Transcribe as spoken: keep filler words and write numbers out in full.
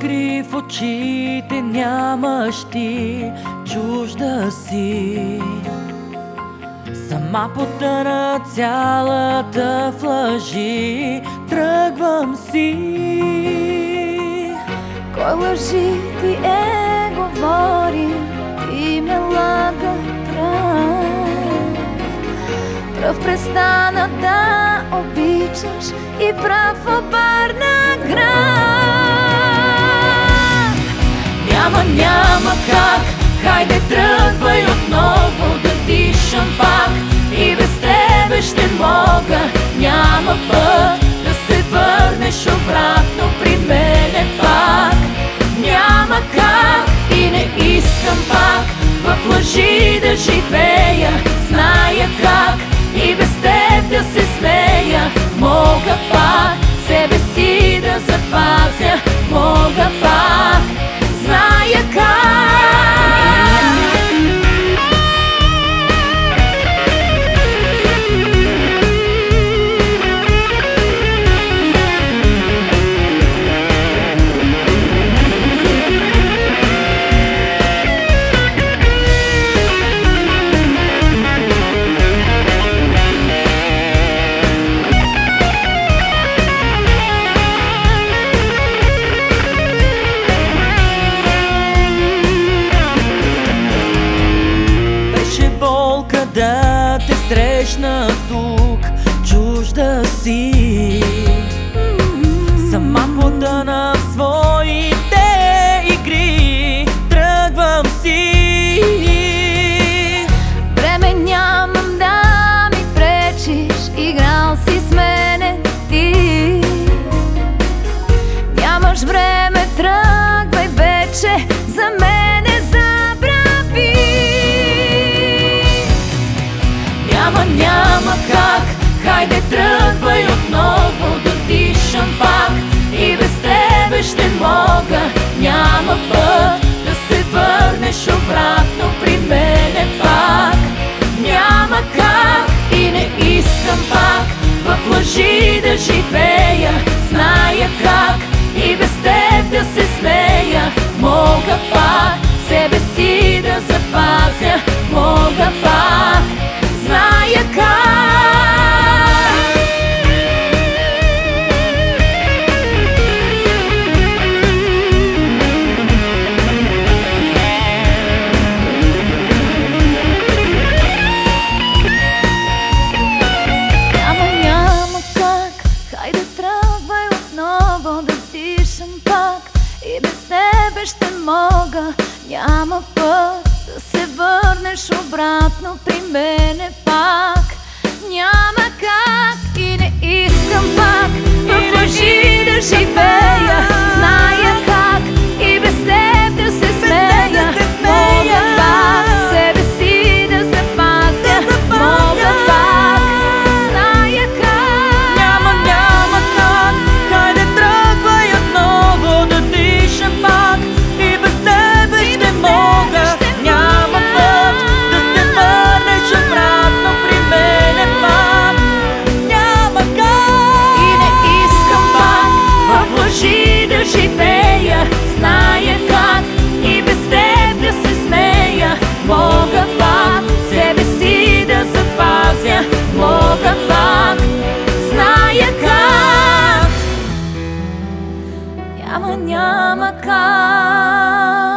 искри в очите нямаш ти, чужда си. Сама потъна цялата в лъжи, тръгвам си. Кой лъжи ти е говори, ти ме лага прав. Прав престана да обичаш и прав обърна град. Няма, няма как, хайде тръгвай отново да дишам пак. И без тебе ще мога, няма път да се върнеш обратно при мене пак. Няма как и не искам пак в лъжи да живея. Зная как и без теб да се смея. Мога пак себе си да запазя, мога пак, зная как. Да те срещна тук, чужда си. Сама потъна в своите игри, тръгвам си. Време нямам да ми пречиш, играл си с мене ти. Нямаш време, тръгвай вече, за мене забрави. Няма, няма как, хайде тръгвай отново да дишам пак. И без тебе ще мога, няма път да се върнеш обратно при мене пак. Няма как и не искам пак в лъжи да живея. Зная как и без теб да се смея. Мога пак себе си да запазя, мога пак, зная как. Няма, няма как, хайде тръгвай отново да дишам пак. И без тебе ще мога, няма път да се върнеш обратно при мене пак. Няма как и не искам пак в лъжи да живея. Зная как и без теб да се смея. Мога пак себе си да запазя, мога пак, зная как. Няма, няма как, хайде тръгвай отново да дишам пак. И без тебе ще мога, няма път да се върнеш обратно при мене пак. Няма как И не искам пак в лъжи да живея. Зная как и без теб да се смея. Мога пак себе си да запазя, мога пак, зная как. Няма, няма как.